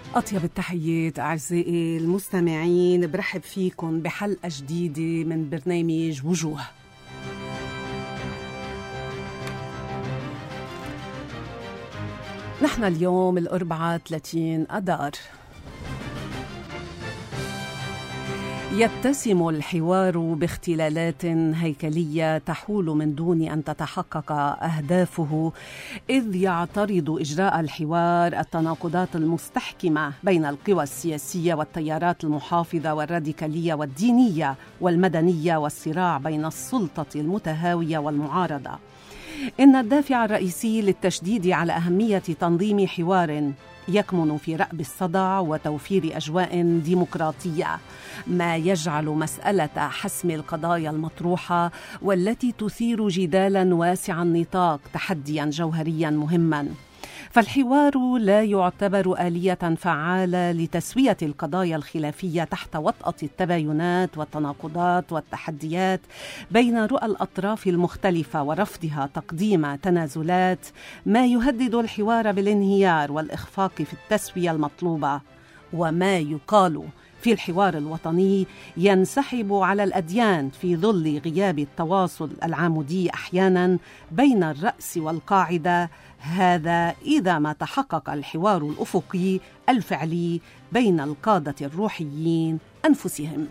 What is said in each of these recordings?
أطيب التحيات أعزائي المستمعين، برحب فيكم بحلقة جديدة من برنامج وجوه. نحن اليوم الأربعاء 30 أذار. يتسم الحوار باختلالات هيكلية تحول من دون أن تتحقق أهدافه، إذ يعترض إجراء الحوار التناقضات المستحكمة بين القوى السياسية والتيارات المحافظة والراديكالية والدينية والمدنية، والصراع بين السلطة المتهاوية والمعارضة. إن الدافع الرئيسي للتشديد على أهمية تنظيم حوار يكمن في رأب الصدع وتوفير أجواء ديمقراطية، ما يجعل مسألة حسم القضايا المطروحة والتي تثير جدالا واسع النطاق تحديا جوهريا مهما. فالحوار لا يعتبر آلية فعالة لتسوية القضايا الخلافية تحت وطأة التباينات والتناقضات والتحديات بين رؤى الأطراف المختلفة ورفضها تقديم تنازلات، ما يهدد الحوار بالانهيار والإخفاق في التسوية المطلوبة. وما يقال في الحوار الوطني ينسحب على الأديان في ظل غياب التواصل العمودي أحيانا بين الرأس والقاعدة، هذا إذا ما تحقق الحوار الأفقي الفعلي بين القادة الروحيين أنفسهم.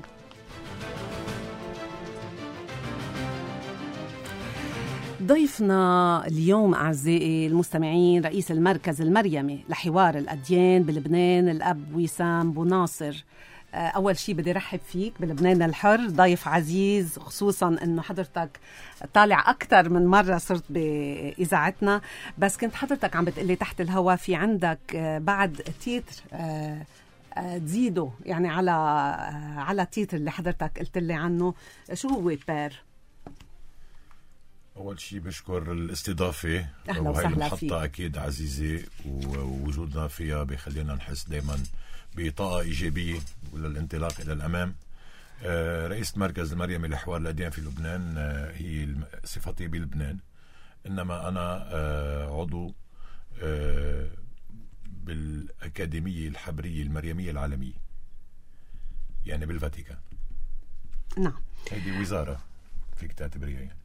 ضيفنا اليوم أعزائي المستمعين رئيس المركز المريمي لحوار الأديان بلبنان، الأب وسام بوناصر. أول شيء بدي رحب فيك بلبنان الحر، ضيف عزيز، خصوصا أنه حضرتك طالع أكثر من مرة صرت بإذاعتنا، بس كنت حضرتك عم بتقلي تحت الهواء في عندك بعد تيتر تزيده يعني على تيتر اللي حضرتك قلت لي عنه. شو هو بير؟ أول شيء بشكر الاستضافة، وهي المحطة أكيد عزيزة، ووجودنا فيها بيخلينا نحس دايما بطاقة إيجابية وللانطلاق إلى الأمام. رئيس مركز المريمي لحوار الأديان في لبنان هي صفتي بلبنان، إنما أنا عضو بالأكاديمية الحبرية المريمية العالمية، يعني بالفاتيكان. نعم، هذه وزارة فيك تعتبريها يعني.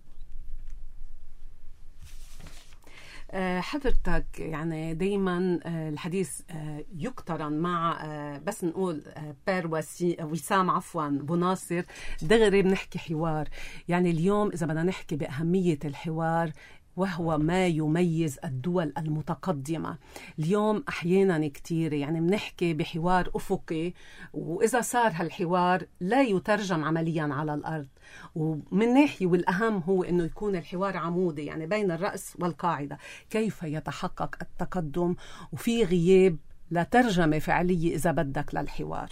حضرتك يعني دايما الحديث يقترن مع بس نقول بير وسام بوناصر دغري بنحكي حوار. يعني اليوم إذا بدنا نحكي بأهمية الحوار وهو ما يميز الدول المتقدمة اليوم، أحيانا كتير يعني بنحكي بحوار أفقي، وإذا صار هالحوار لا يترجم عمليا على الأرض. ومن ناحية والأهم هو أنه يكون الحوار عمودي يعني بين الرأس والقاعدة. كيف يتحقق التقدم وفي غياب لترجمة فعلية إذا بدك للحوار؟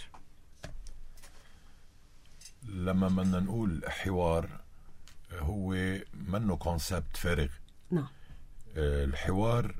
لما بدنا نقول حوار هو منه كونسبت فارغ. نعم. الحوار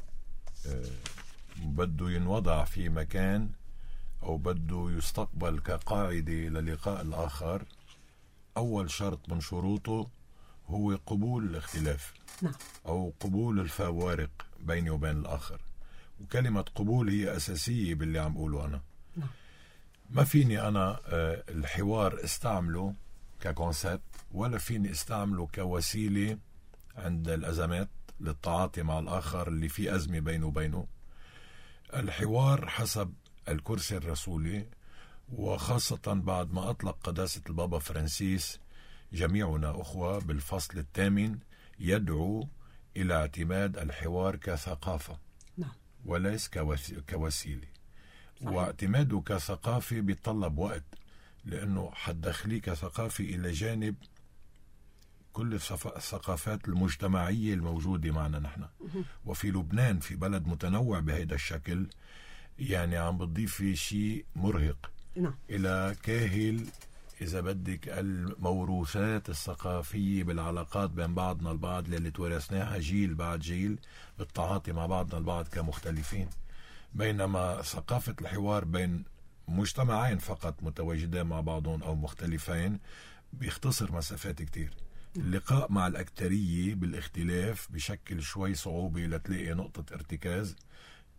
بده ينوضع في مكان أو بده يستقبل كقاعدة للقاء الآخر. أول شرط من شروطه هو قبول الاختلاف. نعم. أو قبول الفوارق بيني وبين الآخر، وكلمة قبول هي أساسية باللي عم أقوله أنا. نعم. ما فيني أنا الحوار استعمله ككونسبت، ولا فيني استعمله كوسيلة عند الأزمات للتعاطي مع الآخر اللي فيه أزمة بينه وبينه. الحوار حسب الكرسي الرسولي، وخاصة بعد ما أطلق قداسة البابا فرانسيس جميعنا أخوة بالفصل 8 يدعو إلى اعتماد الحوار كثقافة. نعم. وليس كوسيلة. صحيح. واعتماده كثقافة بيتطلب وقت، لأنه حتدخليه كثقافة إلى جانب كل الثقافات المجتمعية الموجودة معنا نحن. وفي لبنان في بلد متنوع بهذا الشكل، يعني عم بتضيفي شيء مرهق. نعم. إلى كاهل إذا بدك الموروثات الثقافية بالعلاقات بين بعضنا البعض اللي تورثناها جيل بعد جيل بالتعاطي مع بعضنا البعض كمختلفين. بينما ثقافة الحوار بين مجتمعين فقط متواجدين مع بعضهم أو مختلفين بيختصر مسافات كتير. اللقاء مع الأكترية بالاختلاف بشكل شوي صعوبة لتلاقي نقطة ارتكاز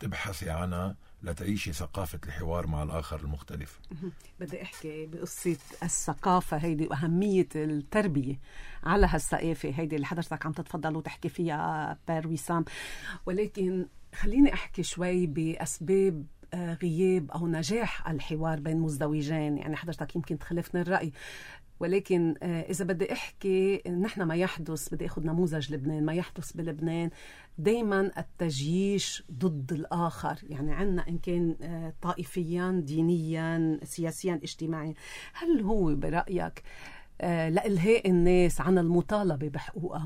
بتبحثي عنها لتعيشي ثقافة الحوار مع الآخر المختلف. بدي أحكي بقصة الثقافة هيدي وأهمية التربية على هالثقافة هيدي اللي حضرتك عم تتفضل وتحكي فيها بير وسام، ولكن خليني أحكي شوي بأسباب غياب أو نجاح الحوار بين مزدوجين. يعني حضرتك يمكن تخلفني الرأي، ولكن إذا بدي أحكي نحن ما يحدث، بدي أخذ نموذج لبنان، ما يحدث بلبنان دايما التجييش ضد الآخر. يعني عنا إن كان طائفيا، دينيا، سياسيا، اجتماعيا. هل هو برأيك لإلهاء الناس عن المطالبة بحقوقها؟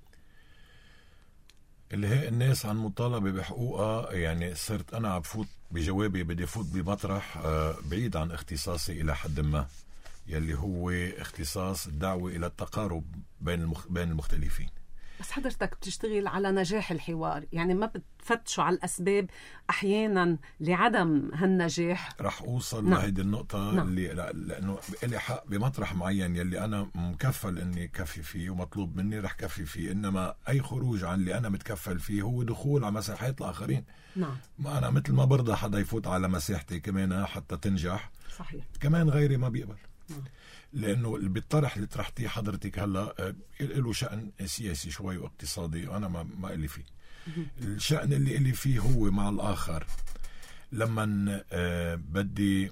إلهاء الناس عن مطالبة بحقوقها، يعني صرت أنا عم بفوت بجوابي، بدي فوت بمطرح بعيد عن اختصاصي إلى حد ما، يلي هو اختصاص الدعوة إلى التقارب بين المختلفين. بس حضرتك بتشتغل على نجاح الحوار، يعني ما بتفتشوا على الأسباب أحيانا لعدم هالنجاح؟ رح أوصل لهيدي النقطة. اللي لأنه إلي حق بمطرح معين يلي أنا مكفل إني كفي فيه ومطلوب مني رح كفي فيه، إنما أي خروج عن اللي أنا متكفل فيه هو دخول على مساحات الآخرين. نعم. ما أنا مثل ما برضى حدا يفوت على مساحتي كمان حتى تنجح، صحيح، كمان غيري ما بيقبل. لأنه اللي بالطرح اللي طرحتيه حضرتك هلا له شأن سياسي شوي واقتصادي، وأنا ما إلي فيه. الشأن اللي إلي فيه هو مع الآخر. لما بدي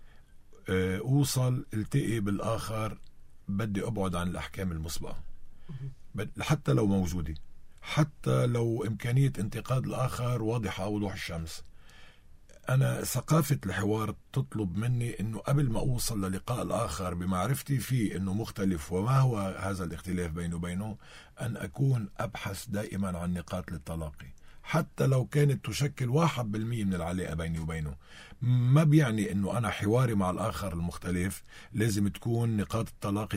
أوصل التقي بالآخر، بدي أبعد عن الأحكام المسبقة حتى لو موجودة، حتى لو إمكانية انتقاد الآخر واضحة وضوح الشمس. أنا ثقافة الحوار تطلب مني أنه قبل ما أوصل للقاء الآخر بمعرفتي فيه أنه مختلف وما هو هذا الاختلاف بينه وبينه، أن أكون أبحث دائما عن نقاط للتلاقي، حتى لو كانت تشكل 1% من العلاقة بيني وبينه. ما بيعني أنه أنا حواري مع الآخر المختلف لازم تكون نقاط التلاقي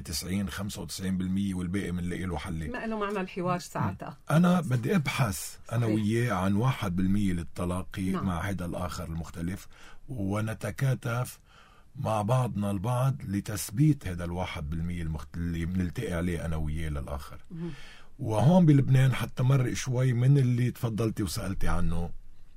90-95% والباقي من لاقي له حل. ما له معنى الحوار ساعتها. أنا بدي أبحث أنا وياه عن 1% للتلاقي مع هذا الآخر المختلف، ونتكاتف مع بعضنا البعض لتثبيت هذا 1% اللي بنلتقي عليه أنا وياه للآخر. وهون بلبنان حتى مرق شوي من اللي تفضلتي وسألتي عنه،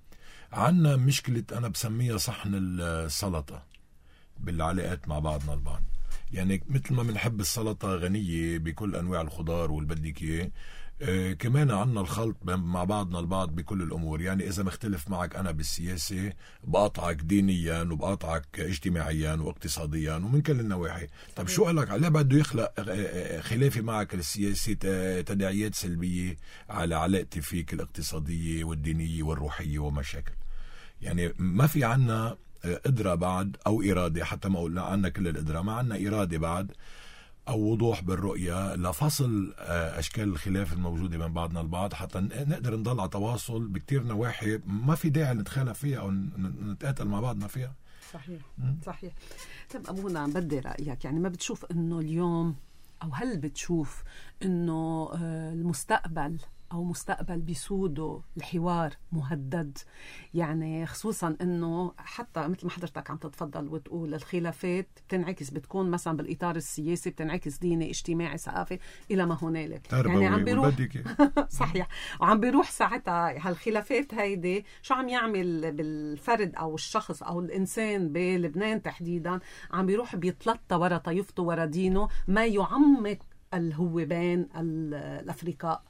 عنا مشكلة أنا بسميها صحن السلطة بالعلاقات مع بعضنا البعض. يعني مثل ما بنحب السلطة غنية بكل أنواع الخضار والبدك إياه، كمان عنا الخلط مع بعضنا البعض بكل الأمور. يعني إذا مختلف معك أنا بالسياسة بقاطعك دينيا وبقاطعك اجتماعيا واقتصاديا ومن كل النواحي. طب شو قالك على بده يخلق خلافي معك السياسي تداعيات سلبية على علاقتي فيك الاقتصادية والدينية والروحية ومشاكل؟ يعني ما في عنا قدرة بعد أو إرادة، حتى ما قلنا عنا كل القدرة، ما عنا إرادة بعد أو وضوح بالرؤية لفصل أشكال الخلاف الموجودة بين بعضنا البعض حتى نقدر نضل على تواصل بكتير نواحي ما في داعي نتخالف فيها أو نتقاتل مع بعضنا فيها. صحيح. صحيح. طب أبونا بدي رأيك، يعني ما بتشوف أنه اليوم، أو هل بتشوف أنه المستقبل أو مستقبل بسوده الحوار مهدد؟ يعني خصوصا أنه حتى مثل ما حضرتك عم تتفضل وتقول الخلافات بتنعكس، بتكون مثلا بالإطار السياسي، بتنعكس ديني، اجتماعي، ثقافي، إلى ما هنالك. يعني عم بيروح صحيح، وعم بيروح ساعتها هالخلافات هيدي شو عم يعمل بالفرد أو الشخص أو الإنسان بلبنان تحديدا؟ عم بيروح بيتلطى ورا طيفته ورا دينه، ما يعمق الهوبان الأفريقاء.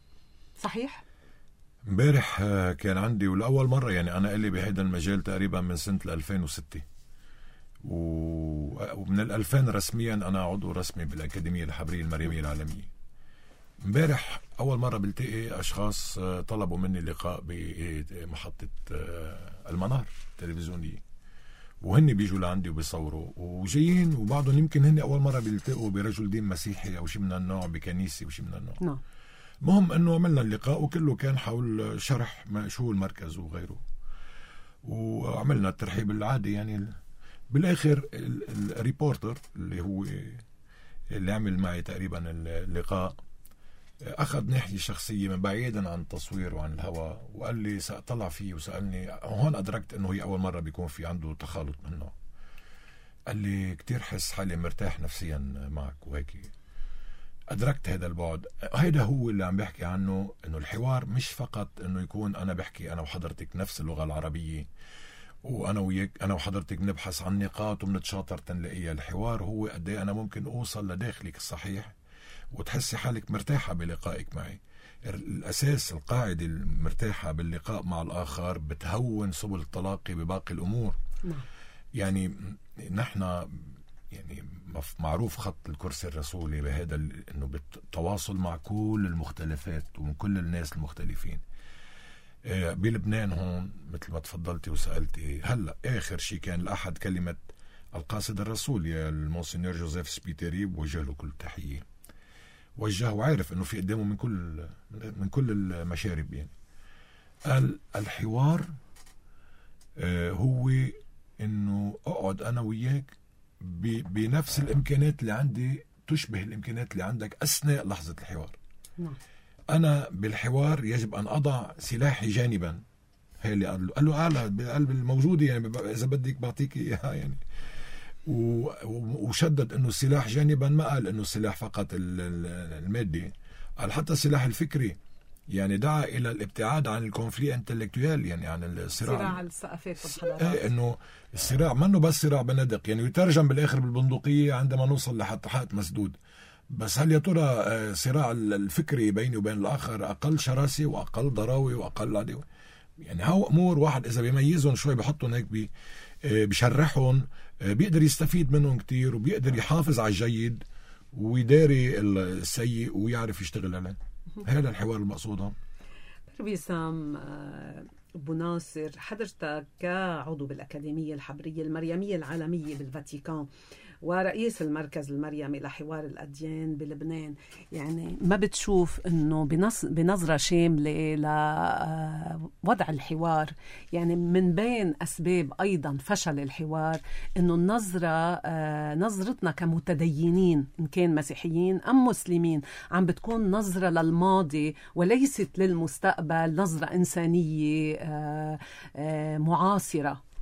صحيح؟ امبارح كان عندي والأول مرة، يعني أنا قلي بهذا المجال تقريبا من سنة 2006 ومن 2000 رسميا أنا عضو رسمي بالأكاديمية الحبرية المريمية العالمية. امبارح أول مرة بلتقي أشخاص طلبوا مني لقاء بمحطة المنار التلفزيونية، وهن بيجوا لعندي وبيصوروا وجايين، وبعضهم يمكن هن أول مرة بيلتقوا برجل دين مسيحي أو شيء من النوع، بكنيسة وشيء من النوع. نعم. المهم أنه عملنا اللقاء وكله كان حول شرح شو المركز وغيره، وعملنا الترحيب العادي. يعني بالآخر الريبورتر اللي هو اللي عمل معي تقريبا اللقاء أخذ ناحية شخصية من بعيدا عن التصوير وعن الهواء، وقال لي طلع فيه وسألني، هون أدركت أنه هي أول مرة بيكون في عنده تخالط منه. قال لي كتير حس حالي مرتاح نفسيا معك وهيك. أدركت هذا البعد. هذا هو اللي عم بحكي عنه، إنه الحوار مش فقط إنه يكون أنا بحكي أنا وحضرتك نفس اللغة العربية وأنا وياك أنا وحضرتك بنبحث عن نقاط وبنتشاطر تنلاقيها. الحوار هو قد إيه أنا ممكن أوصل لداخلك الصحيح وتحسي حالك مرتاحة بلقائك معي. الأساس القاعدة المرتاحة باللقاء مع الآخر بتهون سبل التلاقي بباقي الأمور. يعني نحن يعني معروف خط الكرسي الرسولي بهذا انه بالتواصل مع كل المختلفات ومن كل الناس المختلفين. بلبنان هون مثل ما تفضلتي وسألتي هلا اخر شيء كان الاحد كلمة القاصد الرسول يا المونسينيور جوزيف سبيتيري، بوجه له كل تحية، وجهه وعارف انه في قدامه من كل المشارب. يعني قال الحوار هو انه اقعد انا وياك بنفس الامكانيات اللي عندي تشبه الامكانيات اللي عندك اثناء لحظة الحوار. انا بالحوار يجب ان اضع سلاحي جانبا. هي اللي قال له اعلى بقلب الموجودة، يعني اذا بدك بعطيك اياها يعني. وشدد انه السلاح جانبا، ما قال انه السلاح فقط المادي، قال حتى السلاح الفكري. يعني دعا الى الابتعاد عن الكونفلي انتلكتوال، يعني عن صراع الثقافات والحضارات. انه الصراع منه بس صراع بندق، يعني يترجم بالاخر بالبندقية عندما نوصل لحد حائط مسدود. بس هل يا ترى صراع الفكري بيني وبين الاخر اقل شراسة واقل ضراوة واقل عدوة؟ يعني هاو امور واحد اذا بيميزهم شوي بحطهم هيك بشرحهم بيقدر يستفيد منهم كتير، وبيقدر يحافظ على الجيد ويداري السيء ويعرف يشتغل عليه. هذا الحوار المقصود. وسام أبو ناصر، حضرتك كعضو بالأكاديمية الحبرية المريمية العالمية بالفاتيكان ورئيس المركز المريمي لحوار الأديان بلبنان، يعني ما بتشوف أنه بنظرة شاملة لوضع الحوار، يعني من بين أسباب أيضا فشل الحوار أنه نظرتنا كمتدينين إن كان مسيحيين أم مسلمين عم بتكون نظرة للماضي وليست للمستقبل، نظرة إنسانية معاصرة؟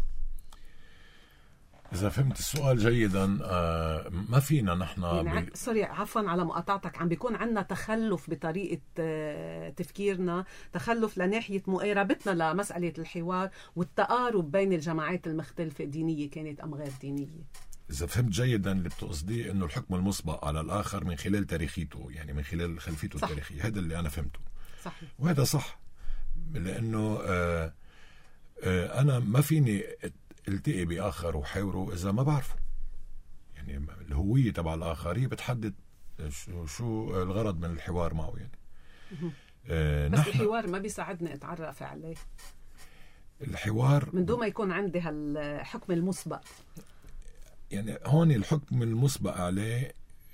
إذا فهمت السؤال جيدا، ما فينا نحن يعني سوري عفوا على مقاطعتك، عم بيكون عندنا تخلف بطريقة تفكيرنا، تخلف لناحية مقاربتنا لمسألة الحوار والتقارب بين الجماعات المختلفة دينية كانت أم غير دينية. إذا فهمت جيدا اللي بتقصديه إنه الحكم المسبق على الآخر من خلال تاريخيته، يعني من خلال خلفيته التاريخية، هذا اللي أنا فهمته. صحيح. وهذا صح، لأنه أنا ما فيني التقي بآخر وحاوره إذا ما بعرفه. يعني الهوية تبع الآخرية بتحدد شو الغرض من الحوار معه. يعني بس الحوار ما بيساعدني أتعرف عليه. الحوار من دون ما يكون عندي هالحكم المسبق. يعني هون الحكم المسبق عليه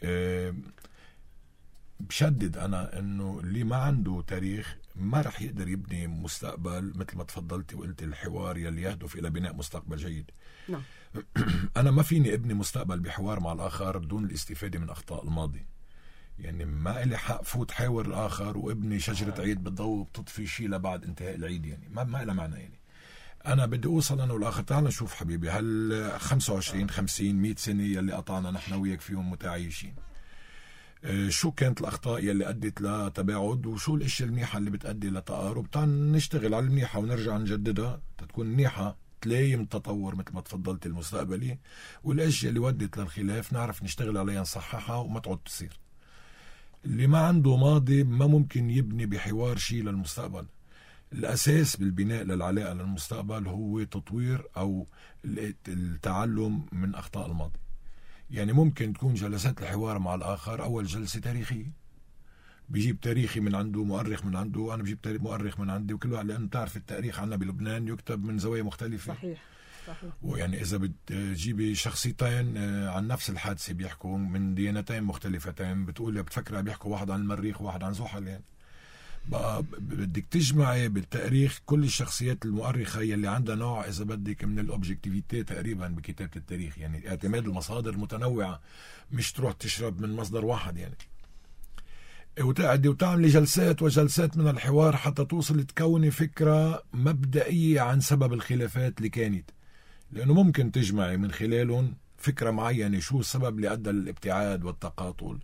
بشدد أنا إنه اللي ما عنده تاريخ ما رح يقدر يبني مستقبل. مثل ما تفضلتي وقلت الحوار يلي يهدف إلى بناء مستقبل جيد. نعم. أنا ما فيني أبني مستقبل بحوار مع الآخر دون الاستفادة من أخطاء الماضي. يعني ما إلي حق فوت حاور الآخر وابني شجرة عيد بالضوء بتطفي شيء لبعد انتهاء العيد. يعني ما إلها معنى. يعني أنا بدي أوصل أنا والآخر، تعال نشوف حبيبي هل 25 50 100 سنة يلي قطعنا نحن وياك فيهم متعايشين، شو كانت الأخطاء يلي أدت لتباعد وشو الاشياء المنيحة اللي بتأدي لتقارب. تعال نشتغل على المنيحة ونرجع نجددها تتكون منيحة تلايم التطور مثل ما تفضلت المستقبلي، والاشياء اللي ودت للخلاف نعرف نشتغل عليها نصححها وما تعود تصير. اللي ما عنده ماضي ما ممكن يبني بحوار شيء للمستقبل. الأساس بالبناء للعلاقة للمستقبل هو تطوير أو التعلم من أخطاء الماضي. يعني ممكن تكون جلسات الحوار مع الآخر أول جلسة تاريخية، بيجيب تاريخي من عنده، مؤرخ من عنده، أنا بجيب مؤرخ من عندي، وكل واحد، لأنه تعرف التاريخ عنا بلبنان يكتب من زوايا مختلفة. صحيح. ويعني إذا بتجيبي شخصيتين عن نفس الحادثة بيحكوا من ديانتين مختلفتين، بتقول بتفكر بيحكوا واحد عن المريخ وواحد عن زحل. يعني بقى بدك تجمعي بالتاريخ كل الشخصيات المؤرخة يلي عندها نوع إذا بدك من الأوبجكتيفيتي تقريبا بكتابة التاريخ. يعني اعتماد المصادر متنوعة، مش تروح تشرب من مصدر واحد. يعني وتقعدي وتعملي جلسات وجلسات من الحوار حتى توصل تكوني فكرة مبدئية عن سبب الخلافات اللي كانت، لأنه ممكن تجمعي من خلالهم فكرة معينة شو السبب اللي أدى للابتعاد والتقاطل،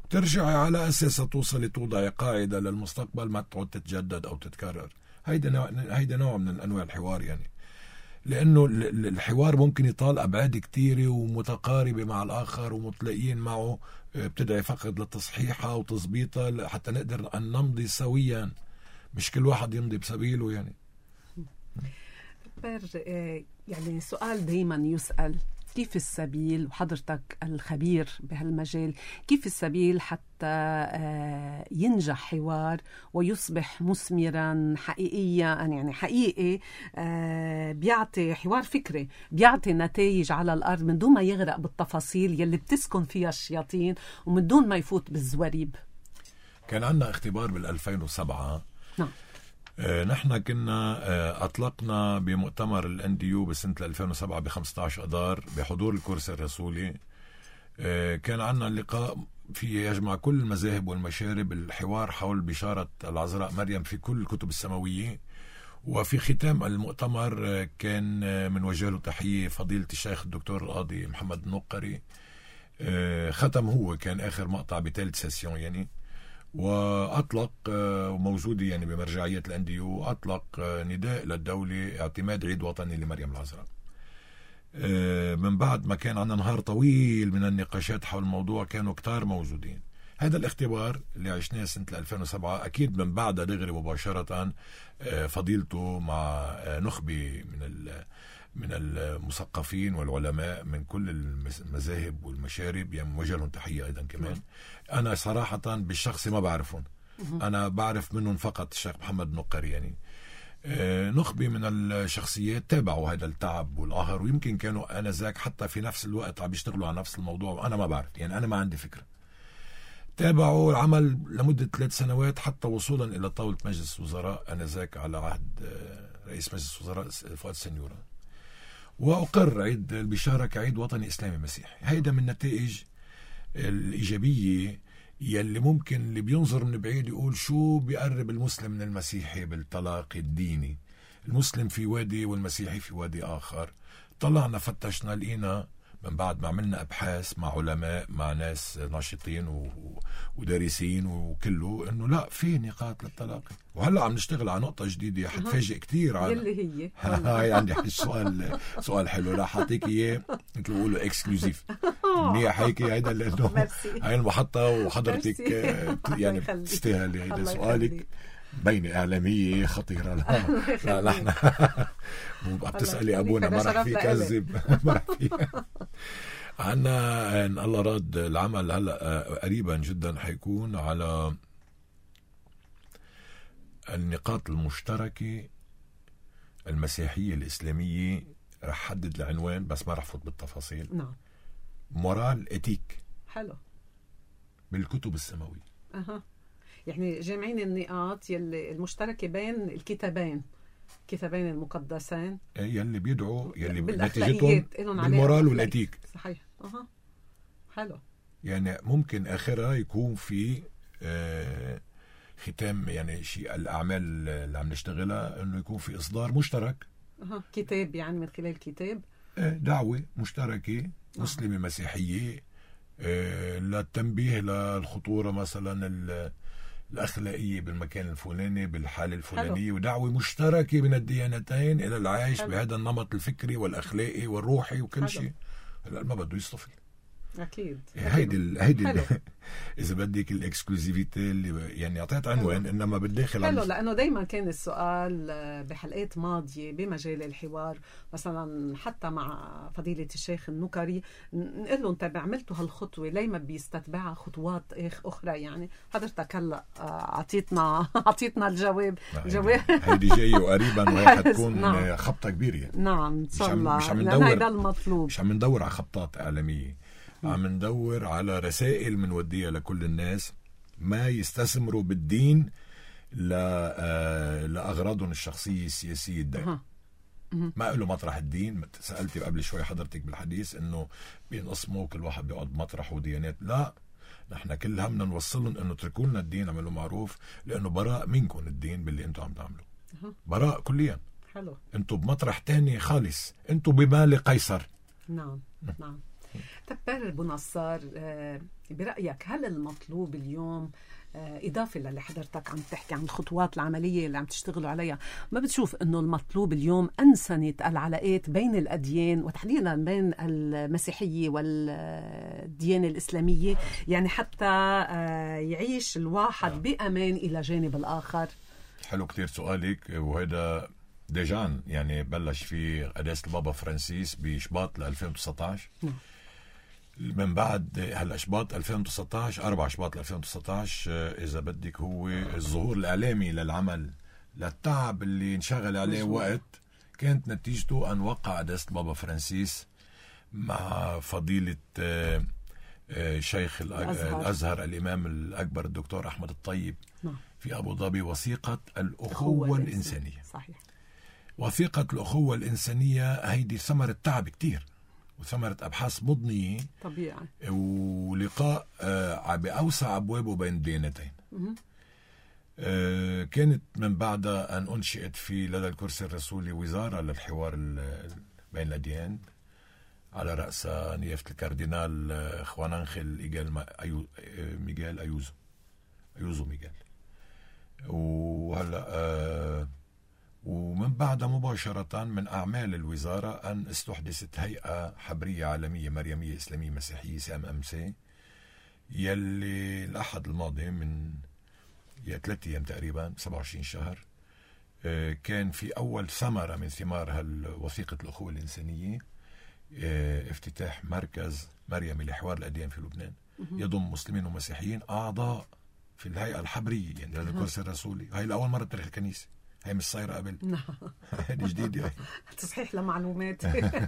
ترجعي على أساسها توصلي توضعي قاعدة للمستقبل ما تعود تتجدد أو تتكرر. هيدا نوع من أنواع الحوار يعني، لأنه الحوار ممكن يطال أبعاد كتيرة ومتقاربة مع الآخر ومتلاقين معه، بتدعي فقط لتصحيحها وتظبيطها حتى نقدر أن نمضي سويا، مش كل واحد يمضي بسبيله يعني. يعني سؤال دايما يسأل، كيف السبيل، وحضرتك الخبير بهالمجال، كيف السبيل حتى ينجح حوار ويصبح مثمرا حقيقيا، يعني حقيقي بيعطي حوار فكري، بيعطي نتائج على الأرض من دون ما يغرق بالتفاصيل يلي بتسكن فيها الشياطين ومن دون ما يفوت بالزوريب؟ كان عندنا اختبار بال2007. نعم. نحن كنا أطلقنا بمؤتمر الNDU بسنة 2007 ب15 أذار بحضور الكرسي الرسولي. كان عندنا اللقاء فيه يجمع كل المذاهب والمشارب، الحوار حول بشارة العذراء مريم في كل الكتب السماوية. وفي ختام المؤتمر كان من وجه له تحية فضيلة الشيخ الدكتور القاضي محمد النقري. ختم هو كان آخر مقطع بثالث سيسيون يعني، وأطلق موجودة يعني بمرجعية الNDU، أطلق نداء للدولة اعتماد عيد وطني لمريم العذراء. من بعد ما كان عندنا نهار طويل من النقاشات حول الموضوع، كانوا كتار موجودين. هذا الاختبار اللي عشناه سنة 2007 أكيد من بعد دغري مباشرة فضيلته مع نخبة من المثقفين والعلماء من كل المذاهب والمشارب، يعني وجه لهم تحية أيضا كمان. أنا صراحة بالشخص ما بعرفهم، أنا بعرف منهم فقط الشيخ محمد النقري يعني. نخبة من الشخصيات تابعوا هذا التعب والقهر، ويمكن كانوا آنذاك حتى في نفس الوقت عم يشتغلوا على نفس الموضوع، وأنا ما بعرف يعني، أنا ما عندي فكرة. تابعوا العمل لمدة 3 سنوات حتى وصولا إلى طاولة مجلس الوزراء آنذاك على عهد رئيس مجلس الوزراء فؤاد سنيورة، وأقر عيد البشارة كعيد وطني إسلامي مسيحي. هيدا من النتائج الإيجابية يلي ممكن اللي بينظر من بعيد يقول شو بيقرب المسلم من المسيحي بالتلاقي الديني، المسلم في وادي والمسيحي في وادي آخر. طلعنا فتشنا لقينا من بعد ما عملنا أبحاث مع علماء مع ناس ناشطين ودارسين وكله، إنه لا، في نقاط للتلاقي. وهلأ عم نشتغل على نقطة جديدة حتفاجئ كتير على اللي هي هاي عندي سؤال حلو راح أعطيك إياه، مثل ما بيقولوا إكسكلوزيف منيح هيك. هيدا لأنه هاي المحطة وحضرتك يعني بتستاهل هيدا سؤالك، بين إعلامية خطيرة. لا نحن بتسألي أبونا ما رح في كذب ما رح في. عنا إن الله راد العمل هلأ قريبا جدا حيكون على النقاط المشتركة المسيحية الإسلامية. رح حدد العنوان بس ما رح فوت بالتفاصيل. نعم. مورال إتيك. حلو. بالكتب السماوية. يعني جامعين النقاط يلي المشتركة بين الكتابين المقدسين يلي بيدعوا يلي نتيجتهم بالمورال والإتيك. صحيح. حلو. يعني ممكن آخرها يكون في ختام يعني شيء الأعمال اللي عم نشتغلها، إنه يكون في إصدار مشترك. كتاب يعني من خلال كتاب دعوة مشتركة مسلمة مسيحية للتنبيه للخطورة مثلا الأخلاقية بالمكان الفلاني بالحالة الفلانية. حلو. ودعوة مشتركة من الديانتين إلى العيش بهذا النمط الفكري والأخلاقي والروحي وكل شيء. ما بده يصطفل أكيد. هيدي إذا بدك الإكسكلوزيفيتي اللي يعني أعطيت عنوان. إنما بالداخل حلو، لأنه دايما كان السؤال بحلقات ماضية بمجال الحوار مثلا حتى مع فضيلة الشيخ النقري نقول له أنت عملتوا هالخطوة ليه ما بيستتبعها خطوات أخرى؟ يعني حضرتك هلا عطيتنا الجواب. هيدي جاية وقريبا وهي حتكون نعم. خبطة كبيرة يعني. نعم إن شاء الله، مش عم ندور على خبطات إعلامية، عم ندور على رسائل منوديها لكل الناس ما يستثمروا بالدين لأغراضهم الشخصية السياسية الدائمة. ما له مطرح الدين. سألتي قبل شوي حضرتك بالحديث إنه بينقسموا كل واحد بيقعد مطرح وديانات. لا، نحن كل همنا نوصلهم إنه تركوا لنا الدين، عملوا معروف، لأنه براء منكم الدين باللي أنتم عم تعملوا. براء كليا. حلو. أنتم بمطرح تاني خالص، أنتم بمال قيصر. نعم. طب أبو نصار، برأيك هل المطلوب اليوم إضافة للي حضرتك عم تحكي عن الخطوات العملية اللي عم تشتغلوا عليها، ما بتشوف أنه المطلوب اليوم أنسنة العلاقات بين الأديان وتحديدا بين المسيحية والديانة الإسلامية، يعني حتى يعيش الواحد بأمان إلى جانب الآخر؟ حلو كتير سؤالك، وهذا ديجان يعني بلش في قداسة البابا فرانسيس بشباط 2019. من بعد هلا شباط 2019 4 شباط 2019 اذا بدك هو الظهور الاعلامي للعمل للتعب اللي انشغل عليه وقت، كانت نتيجته ان وقع قداسة البابا فرانسيس مع فضيلة شيخ الازهر الامام الاكبر الدكتور احمد الطيب في ابو ظبي وثيقة الاخوة الانسانية. صحيح. وثيقة الاخوة الانسانية هيدي ثمرة تعب كتير وثمرة أبحاث مضنية طبيعي، ولقاء بأوسع أبوابه بين الديانتين. كانت من بعدها أن أنشئت في لدى الكرسي الرسولي وزارة للحوار بين الأديان على رأسها نيافة الكاردينال خوان أنخيل ميغيل أيوزو ميغيل. وهلأ ومن بعد مباشرة من أعمال الوزارة أن استحدثت هيئة حبرية عالمية مريمية إسلامية مسيحية CMMC، يلي الأحد الماضي من 3 أيام تقريبا 27 شهر كان في أول ثمرة من ثمار وثيقة الأخوة الإنسانية افتتاح مركز مريمي لحوار الأديان في لبنان يضم مسلمين ومسيحيين أعضاء في الهيئة الحبرية، يعني هذا الكرسي الرسولي. هاي لأول مرة تاريخ الكنيسة، هي مش صايرة قبل. هذه جديدة. تصحيح لمعلومات.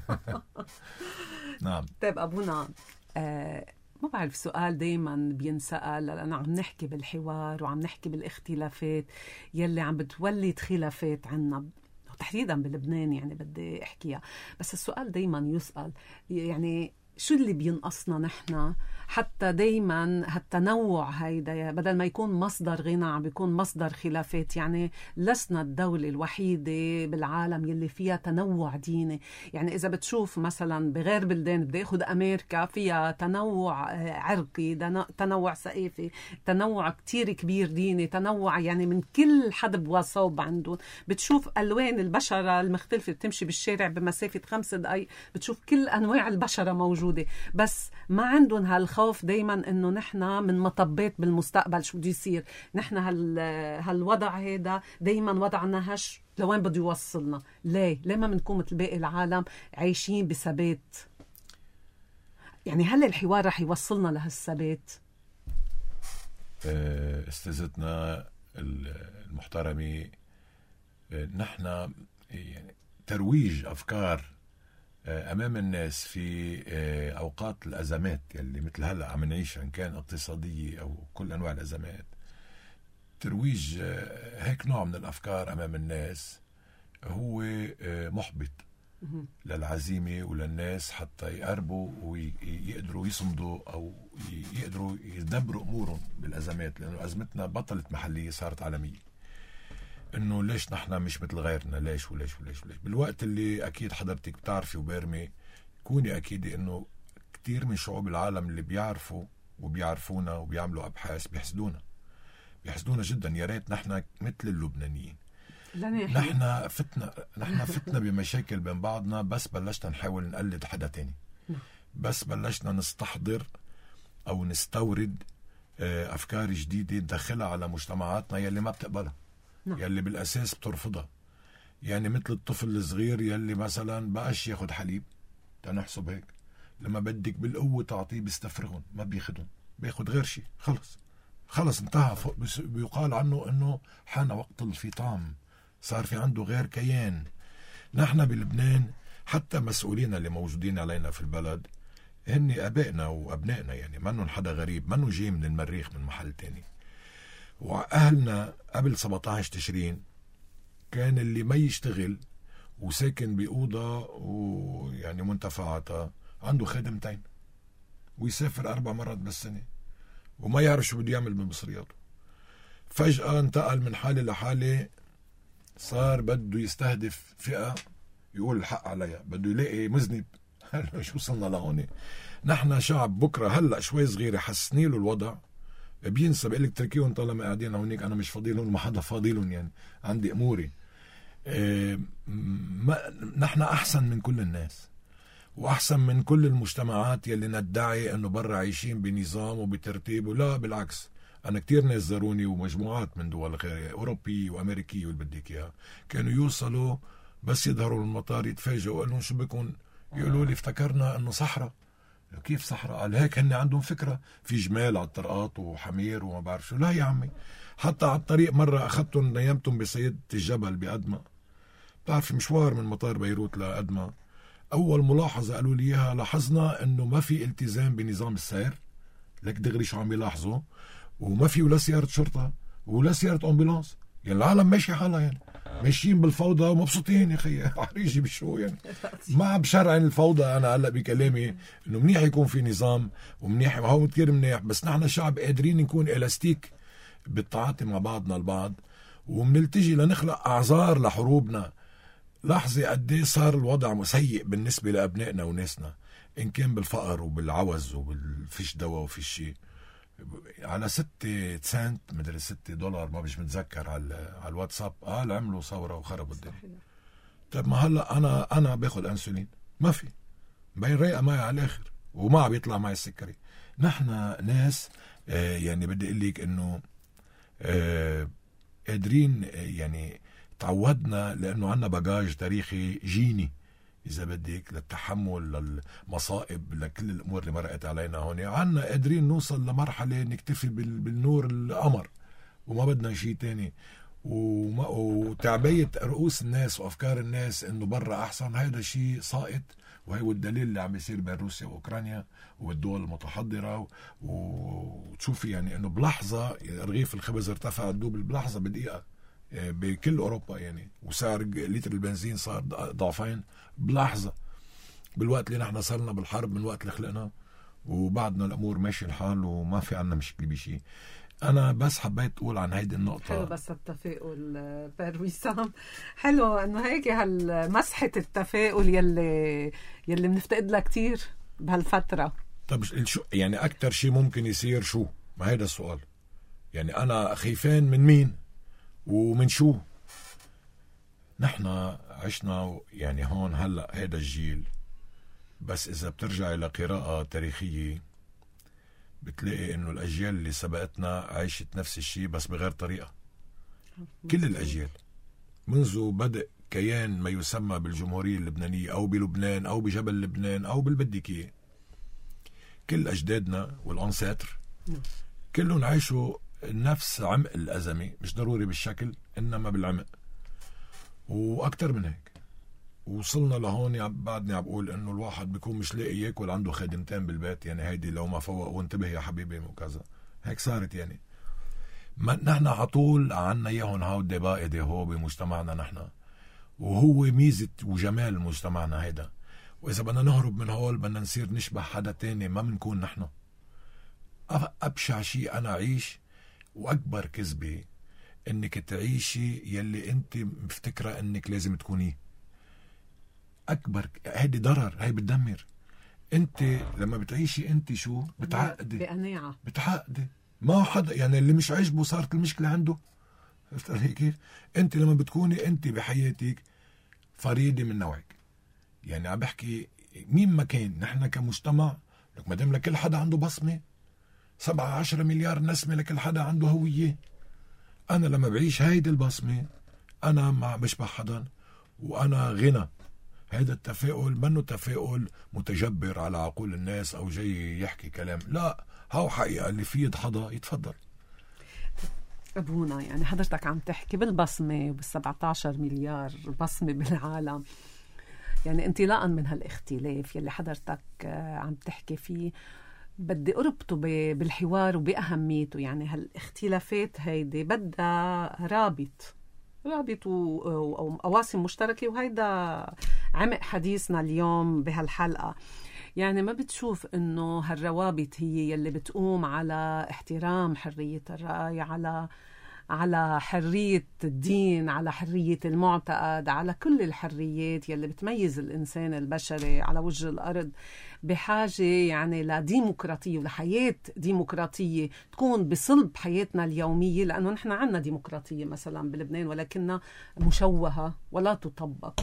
نعم. طيب أبونا، ما بعرف سؤال دايما بينسأل، أنا عم نحكي بالحوار وعم نحكي بالاختلافات يلي عم بتولد خلافات عنا تحديدا بلبنان، يعني بدي أحكيها، بس السؤال دايما يسأل يعني شو اللي بينقصنا نحن حتى دايما هالتنوع هيدا بدل ما يكون مصدر غنى عم بيكون مصدر خلافات؟ يعني لسنا الدولة الوحيدة بالعالم يلي فيها تنوع ديني. يعني إذا بتشوف مثلا بغير بلدان، بدي أخذ أمريكا، فيها تنوع عرقي، تنوع ثقافي، تنوع كتير كبير ديني، تنوع يعني من كل حدب وصوب عندهم. بتشوف ألوان البشرة المختلفة، بتمشي بالشارع بمسافة 5 دقايق بتشوف كل أنواع البشرة موجودة، بس ما عندهم هالخوف دايما انه نحن من مطبات بالمستقبل شو بده يصير. نحن هالوضع هذا دايما وضعنا هش لوين بده يوصلنا؟ ليه ما بنكون مثل باقي العالم عايشين بثبات؟ يعني هل الحوار رح يوصلنا لهالثبات؟ استاذتنا المحترمة، نحن يعني ترويج أفكار أمام الناس في أوقات الأزمات يلي مثل هلأ عم نعيشها، إن كان اقتصادية أو كل أنواع الأزمات، ترويج هيك نوع من الأفكار أمام الناس هو محبط للعزيمة وللناس حتى يقربوا ويقدروا يصمدوا أو يقدروا يدبروا أمورهم بالأزمات، لأنه أزمتنا بطلت محلية صارت عالمية. انه ليش نحن مش مثل غيرنا، ليش وليش وليش وليش، بالوقت اللي اكيد حضرتك بتعرفي وبرمي كوني اكيد انه كتير من شعوب العالم اللي بيعرفوا وبيعرفونا وبيعملوا ابحاث بيحسدونا جدا. يا ريت نحن مثل اللبنانيين. نحن فتنا بمشاكل بين بعضنا، بس بلشنا نحاول نقلد حدا تاني، بس بلشنا نستحضر او نستورد افكار جديدة ندخلها على مجتمعاتنا يلي ما بتقبلها، يلي بالأساس بترفضها. يعني مثل الطفل الصغير يلي مثلا بقاش ياخد حليب، تنحسب هيك، لما بدك بالقوة تعطيه بيستفرغن، ما بياخدهم، بياخد غير شيء، خلص انتهى. بيقال عنه انه حان وقت الفطام، صار في عنده غير كيان. نحن بلبنان حتى مسؤولين اللي موجودين علينا في البلد هن أبائنا وأبنائنا، يعني منن حدا غريب، منن جاي من المريخ من محل تاني. وأهلنا قبل 17 تشرين كان اللي ما يشتغل وساكن بأوضة ويعني منتفعاتها عنده خادمتين ويسافر 4 مرات بالسنة وما يعرف شو بده يعمل بمصرياته. فجأة انتقل من حالة لحالة، صار بده يستهدف فئة يقول الحق عليها، بده يلاقي مذنب شو وصلنا لهون؟ نحن شعب بكرة هلأ شوي صغيرة حسني له الوضع بينسى، بقول لك تركيهم طالما قاعدين هونيك أنا مش فاضيلهم، ما حدا فاضيلهم، يعني عندي أموري. نحن أحسن من كل الناس وأحسن من كل المجتمعات يلي ندعي أنه برا عايشين بنظام وبترتيب. ولا بالعكس، أنا كتير ناس زاروني ومجموعات من دول غير أوروبية وأمريكية واللي بدك إياها كانوا يوصلوا بس يظهروا المطار يتفاجئوا وقالوا شو بكون، يقولوا لي افتكرنا أنه صحراء. كيف صحراء؟ قال هيك هن عندهم فكرة في جمال على الطرقات وحمير وما بعرف شو. لا يا عمي، حتى على الطريق مرة أخذتهم نيمتهم بسيدة الجبل بأدمى، بتعرف مشوار من مطار بيروت لأدمى. أول ملاحظة قالوا لي إياها، لاحظنا أنه ما في التزام بنظام السير، لك دغري شو عم يلاحظوا، وما في ولا سيارة شرطة ولا سيارة أمبولانس، يعني العالم ماشي حالها، يعني ماشيين بالفوضى ومبسوطين يا أخي. عريجي بشو يعني، ما بشرع الفوضى. أنا هلأ بكلامي إنه منيح يكون في نظام ومنيح، هو كتير منيح، بس نحن شعب قادرين نكون إلاستيك بالتعاطي مع بعضنا البعض، ومنلتجي لنخلق أعذار لحروبنا. لحظة قد صار الوضع سيء بالنسبة لأبنائنا وناسنا، إن كان بالفقر وبالعوز وبالفيش دواء وفيش شيء. على 6 سنت مدري $6 ما مش متذكر على الواتساب عملوا ثورة وخربوا الدنيا. طيب ما هلا أنا باخد أنسولين، ما في بين ريقة معي على الآخر وما بيطلع معي السكري. نحن ناس يعني بدي أقول لك إنه قادرين، يعني تعودنا لأنه عنا باجاج تاريخي جيني إذا بدك للتحمل للمصائب لكل الأمور اللي مرقت علينا هون. عنا قادرين نوصل لمرحلة نكتفي بالنور القمر وما بدنا شيء تاني، وتعبية رؤوس الناس وأفكار الناس إنه برا أحسن، هذا شيء ساقط. وهي والدليل اللي عم يصير بين روسيا وأوكرانيا والدول المتحضرة، وتشوفي يعني إنه بلحظة رغيف الخبز ارتفع الدوبل بلحظة بدقيقة بكل أوروبا يعني، وسعر لتر البنزين صار ضعفين بلحظة، بالوقت اللي نحن صرنا بالحرب من وقت اللي خلقنا وبعدنا الأمور ماشي الحال وما في عنا مشكلة بشيء. أنا بس حبيت أقول عن هيدي النقطة. حلو بس التفاؤل بير وسام، حلو إنه هيك هالمسحة التفاؤل يلي بنفتقد لها كتير بهالفترة. طب شو يعني أكتر شيء ممكن يصير؟ شو ما هيدا السؤال، يعني أنا خيفان من مين ومن شو؟ نحن عشنا يعني هون هلأ هيدا الجيل، بس إذا بترجع إلى قراءة تاريخية بتلاقي إنه الأجيال اللي سبقتنا عايشت نفس الشيء بس بغير طريقة. كل الأجيال منذ بدء كيان ما يسمى بالجمهورية اللبنانية أو بلبنان أو بجبل لبنان أو بالبديكية، كل أجدادنا والأنساتر كلهم عايشوا نفس عمق الأزمة، مش ضروري بالشكل إنما بالعمق وأكتر من هيك. وصلنا لهون بعدني عم بقول إنه الواحد بيكون مش لاقي ياكل، عنده خادمتين بالبيت، يعني هيدي لو ما فوق وانتبه يا حبيبي وكذا، هيك صارت يعني. ما نحن عطول عنا ياهن هودي بائدة هو بمجتمعنا نحن، وهو ميزة وجمال مجتمعنا هيدا. وإذا بدنا نهرب من هول بدنا نصير نشبه حدا تاني، ما بنكون نحن. أبشع شيء أنا أعيش وأكبر كذبة إنك تعيشي يلي أنت مفتكرة إنك لازم تكونيه. أكبر هيدي ضرر، هاي بتدمر. أنت لما بتعيشي أنت شو بتعقدي بقناعة، بتعقدي ما حدا، يعني اللي مش عاجبه صارت المشكلة عنده. عرفت علي كيف؟ أنت لما بتكوني أنت بحياتك فريدة من نوعك، يعني عم بحكي مين ما كان نحن كمجتمع لك، ما دام لكل حدا عنده بصمة 17 مليار نسمة، لكل حدا عنده هوية. أنا لما بعيش هيدي البصمة أنا ما بشبه حدا وأنا غنى. هذا التفاؤل منه تفاؤل متجبر على عقول الناس أو جاي يحكي كلام، لا، هاو حقيقة اللي فيه حدا يتفضل. أبونا يعني حضرتك عم تحكي بالبصمة وبال17 مليار بصمة بالعالم، يعني انطلاقا من هالاختلاف يلي حضرتك عم تحكي فيه بدي أربطه بالحوار وبأهميته. يعني هالاختلافات هيدي بدها رابط وقواسم مشتركة، وهيدا عمق حديثنا اليوم بهالحلقة. يعني ما بتشوف إنه هالروابط هي يلي بتقوم على احترام حرية الرأي، على على حرية الدين، على حرية المعتقد، على كل الحريات يلي بتميز الإنسان البشري على وجه الأرض، بحاجة يعني لديمقراطية ولحياة ديمقراطية تكون بصلب حياتنا اليومية، لأنه نحن عنا ديمقراطية مثلا بلبنان ولكنها مشوهة ولا تطبق.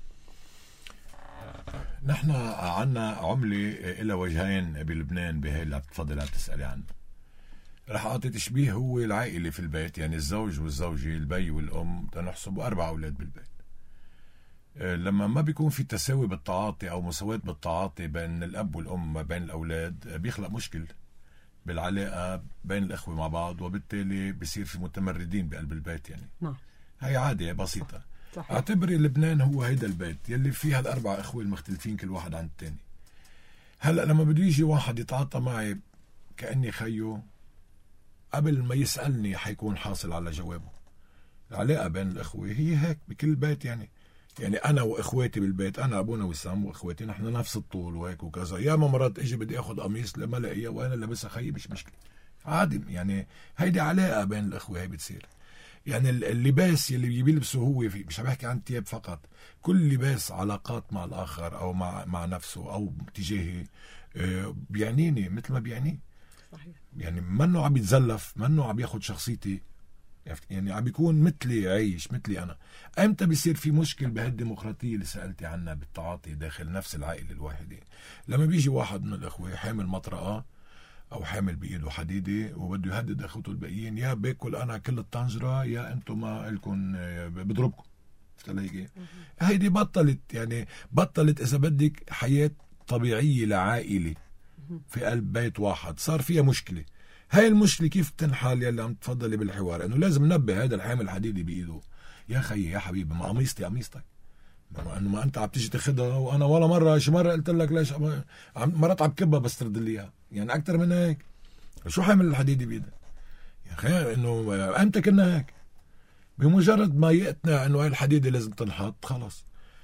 نحن عنا عملة إلى وجهين بلبنان بهي اللي بتفضل عم تسألي عنه. رح أعطي تشبيه، هو العائلة في البيت، يعني الزوج والزوجة، البي والأم، تنحسبوا 4 أولاد بالبيت. لما ما بيكون في تساوي بالتعاطي أو مساواة بالتعاطي بين الأب والأم بين الأولاد، بيخلق مشكل بالعلاقة بين الأخوة مع بعض، وبالتالي بيصير في متمردين بقلب البيت. يعني هاي عادة بسيطة. صحيح. اعتبري لبنان هو هيدا البيت يلي فيها ال4 أخوة المختلفين كل واحد عن التاني. هلأ لما بده يجي واحد يتعاطى معي كأني خيو، قبل ما يسألني حيكون حاصل على جوابه. العلاقة بين الأخوة هي هيك بكل بيت. يعني أنا وإخواتي بالبيت، أنا أبونا وسام وإخواتي نحن نفس الطول وهيك وكذا. يا مرات إجي بدي أخذ قميص لما لاقيه وأنا لابسها خيي، مش مشكلة، عادي. يعني هيدي علاقة بين الأخوة هي بتصير. يعني اللباس اللي بيلبسه هو فيه، مش بحكي عن تياب فقط، كل لباس علاقات مع الآخر أو مع نفسه أو تجاهي بيعنيني مثل ما بيعني. صحيح. يعني منه عم يتزلف، منه عم ياخد شخصيتي، يعني عم بيكون مثلي، عايش مثلي أنا. أمتى بيصير في مشكل بهالديمقراطية اللي سألتي عنها بالتعاطي داخل نفس العائلة الواحدة؟ لما بيجي واحد من الأخوة حامل مطرقة أو حامل بإيده حديدة وبده يهدد أخوته الباقيين، يا باكل أنا كل الطنجرة يا أنتم ما إلكم بضربكم. هيدي بطلت إذا بدك حياة طبيعية لعائلة في قلب بيت واحد، صار فيها مشكلة. هاي المشكلة كيف تنحل؟ يلي عم تفضلي بالحوار إنه لازم ننبه هذا الحامل الحديدي بإيده، يا خيي يا حبيبي، ما قميصتك، ما أنت عم تيجي تاخدها، وأنا ولا مرة قلت لك ليش مرات عم كبها بس ترد لي إياها. يعني أكتر من هيك شو حامل الحديدي بإيده يا خيي؟ إنه أنت كنا هيك، بمجرد ما يقتنع إنه هاي الحديدة لازم تنحط خلاص.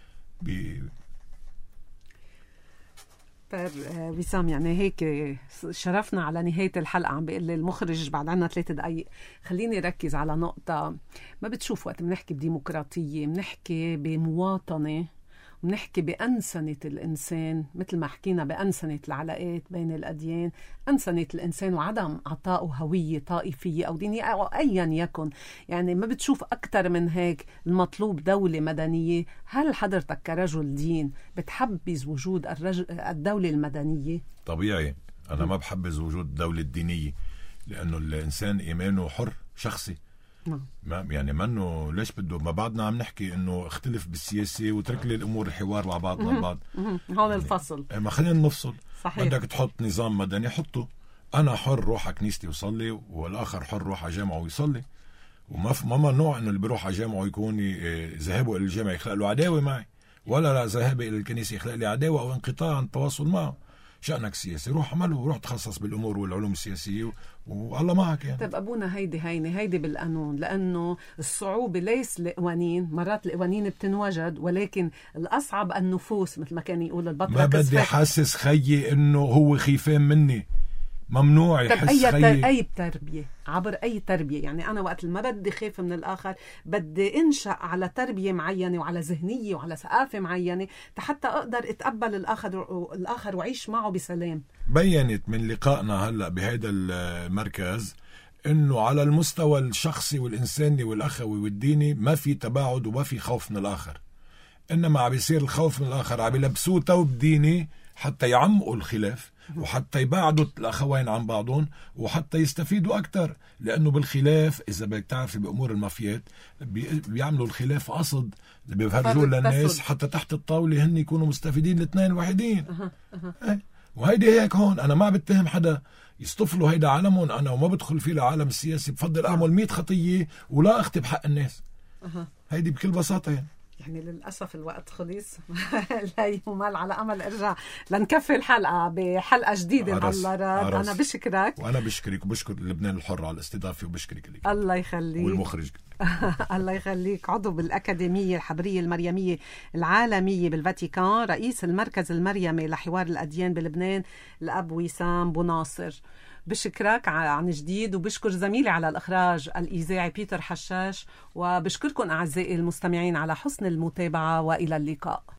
وسام، يعني هيك شرفنا على نهاية الحلقة. عم بيقول لي المخرج بعد عنا 3 دقايق. خليني ركز على نقطة. ما بتشوف وقت بنحكي بديمقراطية بنحكي بمواطنة، بنحكي بأنسنة الإنسان، مثل ما حكينا بأنسنة العلاقات بين الأديان، أنسنة الإنسان وعدم عطائه هوية طائفية أو دينية أو أيا يكن. يعني ما بتشوف أكتر من هيك المطلوب دولة مدنية؟ هل حضرتك كرجل دين بتحبذ وجود الدولة المدنية؟ طبيعي، أنا ما بحبذ وجود الدولة الدينية، لأنه الإنسان إيمانه حر شخصي. ما يعني منه ليش بده؟ ما بعدنا عم نحكي انه اختلف بالسياسة وترك لي الامور الحوار مع بعضنا البعض. هون يعني الفصل. ما خلينا نفصل. صحيح. بدك تحط نظام مدني حطه. انا حر روح على كنيستي وصلي، والاخر حر روح على جامعه ويصلي، وما ممنوع انه اللي بيروح على جامعه يكون ذهابه الى الجامعه يخلق له عداوة معي، ولا ذهابي الى الكنيسة يخلق لي عداوة او انقطاع عن التواصل معه. شأنك سياسي، روح عمله وروح تخصص بالأمور والعلوم السياسية والله معك. يعني طيب أبونا، هيدي بالقانون، لأنه الصعوبة ليس القوانين، مرات القوانين بتنوجد، ولكن الأصعب النفوس، مثل ما كان يقول البطل. ما بدي حاسس خيي إنه هو خيفان مني، ممنوع يحس خيي. أي تربية، عبر أي تربية. يعني أنا وقت ما بدي خاف من الآخر بدي إنشأ على تربية معينة وعلى ذهنية وعلى ثقافة معينة حتى أقدر أتقبل الآخر وعيش معه بسلام. بيّنت من لقائنا هلأ بهذا المركز إنه على المستوى الشخصي والإنساني والأخوي والديني ما في تباعد وما في خوف من الآخر، إنما عم بيصير الخوف من الآخر، عم يلبسوه ثوب ديني حتى يعمقوا الخلاف وحتى يبعدوا الأخوين عن بعضهم وحتى يستفيدوا أكتر. لأنه بالخلاف، إذا بدك تعرفي بأمور المافيات بيعملوا الخلاف قصد، بيفرجوا للناس حتى تحت الطاولة هن يكونوا مستفيدين الاثنين وحيدين. وهيدي هيك. هون أنا ما بتهم حدا، يصطفلوا هيدا عالمهم أنا وما بدخل فيه لعالم السياسي. بفضل أعمل 100 خطية ولا أختي بحق الناس. هيدي بكل بساطة. يعني للأسف الوقت خلص. لا يمال، على أمل أرجع لنكفي الحلقة بحلقة جديدة مع الله راد. أنا بشكرك. وأنا بشكرك وبشكر لبنان الحر على الاستضافة وبشكرك لك. الله يخليك. والمخرج. الله يخليك. عضو بالأكاديمية الحبرية المريمية العالمية بالفاتيكان، رئيس المركز المريمي لحوار الأديان بلبنان، الأب وسام بوناصر. بشكرك عن جديد، وبشكر زميلي على الإخراج الإذاعي بيتر حشاش، وبشكركم أعزائي المستمعين على حسن المتابعة، وإلى اللقاء.